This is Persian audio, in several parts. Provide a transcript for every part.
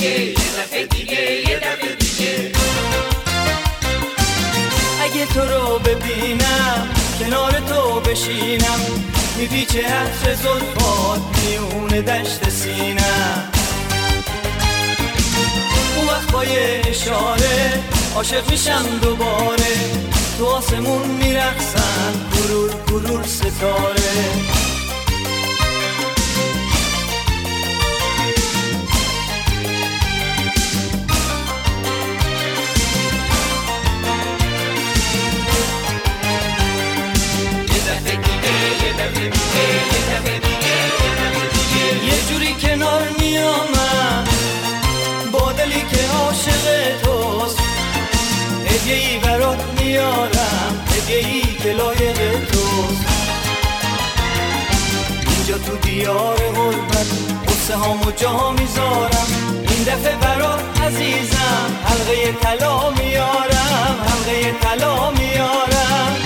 اگه تو رو ببینم کنار تو بشینم میپیچه عطر زلفات میونه دشت سینم اون وقت با یه اشاره عاشق میشم دوباره تو آسمون میرقصن گرور گرور ستاره یه جوری کنار میامم با دلی که عاشق توست هدیه‌ای برات میارم هدیه‌ای که لایق توست اینجا تو دیار غربت قصه هامو جا میذارم این دفعه برات عزیزم حلقه طلا میارم حلقه طلا میارم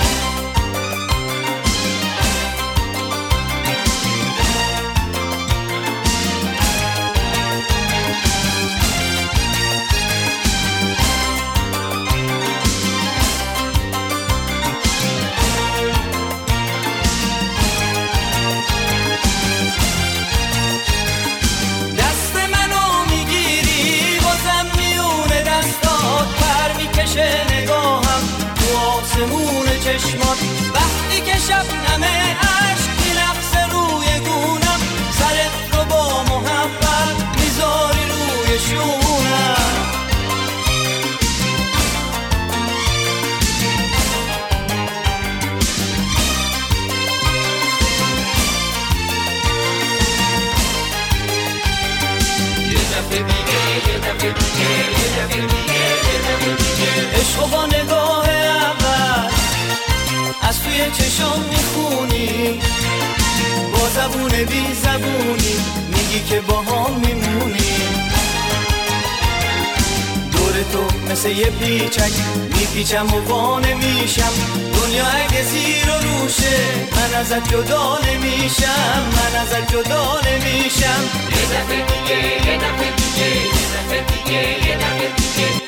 نگاهم تو آسمون چشمات وقتی که شبنمه عشق می‌رقصه روی گونم سرت رو با محبت میذاری روی شونم یه دفعه دیگه یه دفعه دیگه یه دفعه دیگه عشق و با نگاه اول از توی چشم میخونی با زبون بی زبونی میگی که با هم میمونی دور تو مثل یه پیچک میپیچم و وانه میشم دنیا اگه زیر و روشه من ازت جدا نمیشم من ازت جدا نمیشم یه دفعه دیگه یه دفعه دیگه یه دفعه دیگه یه دفعه دیگه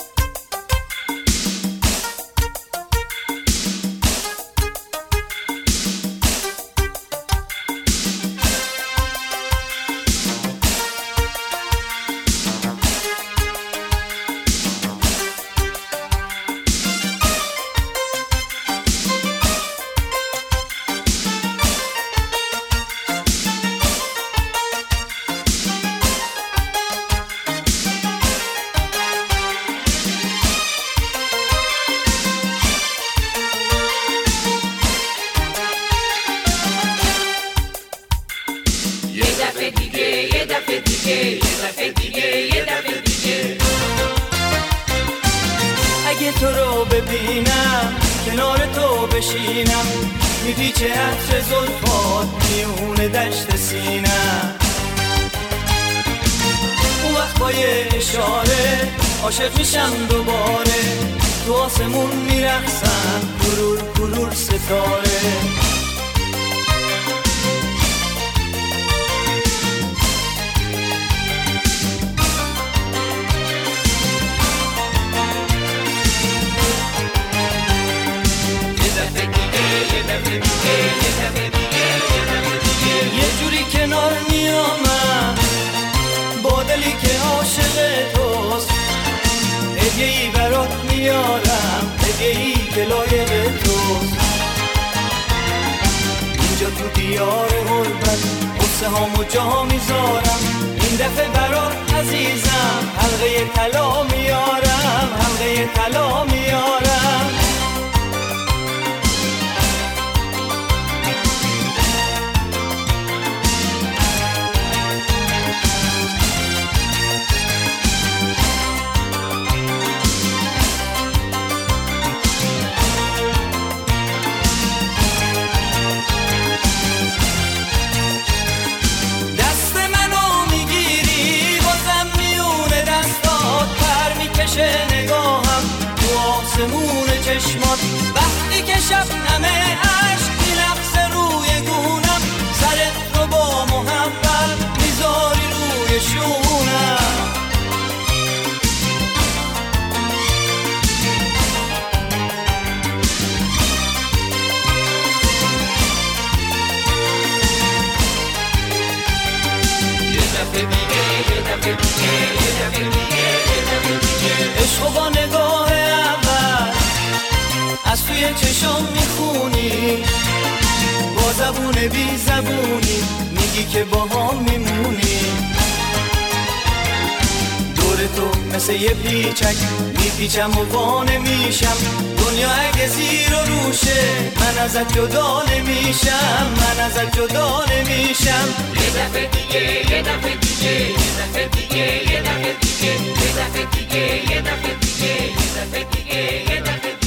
اگه تو رو ببینم کنار تو بشینم میپیچه عطر زلفات میونه دشت سینم اون وقت با یه اشاره عاشق میشم دوباره تو آسمون میرقصن گرور گرور ستاره یه جوری کنار میامم با دلی که عاشق توست هدیه‌ای برات میارم هدیه‌ای که لایق توست اینجا تو دیار غربت قصه هامو جا میذارم این دفعه برات عزیزم حلقه طلا میارم حلقه طلا میارم نگاهم تو آسمون چشمات وقتی که شبنمه عشق می‌رقصه روی گونم سرت رو با محبت میذاری روی شونم بی زبونی میگی که با هم میمونی. دور تو مثل یه پیچک میپیچم و وانه میشم. دنیا اگه زیر و روشه من ازت جدا نمیشم، من ازت جدا نمیشم. یه دفعه دیگه، یه دفعه دیگه، یه دفعه دیگه، یه دفعه دیگه، یه دفعه دیگه، یه دفعه دیگه، یه دفعه دیگه، یه دفعه